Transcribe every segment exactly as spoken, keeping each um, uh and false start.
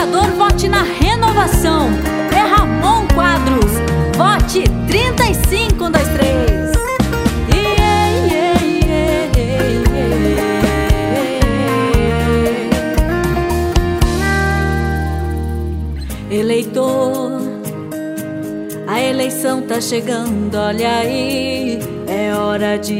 vereador, vote na renovação. É Ramon Quadros. Vote trinta e cinco, um, dois, três. Yeah, yeah, yeah, yeah. Eleitor, a eleição tá chegando, olha aí, é hora de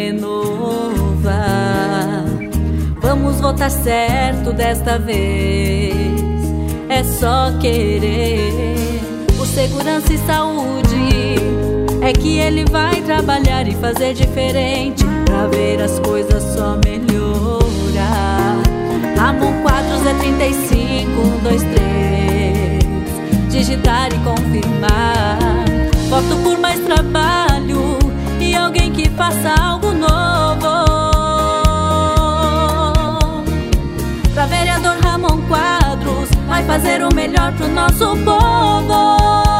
renovar. Vamos votar certo desta vez, é só querer. Por segurança e saúde, é que ele vai trabalhar e fazer diferente, pra ver as coisas só melhorar. Ramon Quadros é trinta e cinco, um, dois, três. Digitar e confirmar. Voto por mais trabalho e alguém que faça algo novo. Pra vereador Ramon Quadros, vai fazer o melhor pro nosso povo.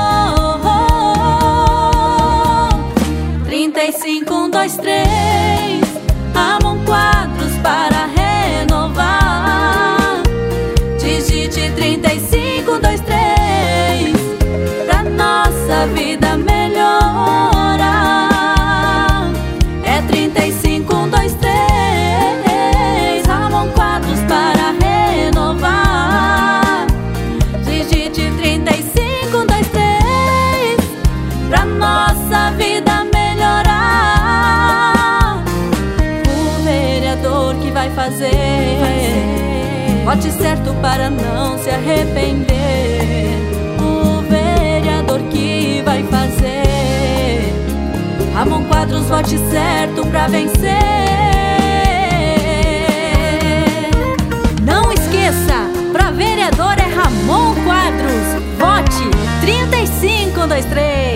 Trinta e cinco, um, dois, três. Ramon Quadros para renovar. Digite trinta e cinco, um, dois, três. Pra nossa vida melhorar. É trinta e cinco, um, dois, três. Ramon Quadros para renovar. Digite trinta e cinco, um, dois, três. Pra nossa vida melhorar. O vereador que vai fazer, vote certo para não se arrepender. O vereador que vai fazer, Ramon Quadros, vote certo pra vencer. Não esqueça, pra vereador é Ramon Quadros. Vote trinta e cinco, um, dois, três.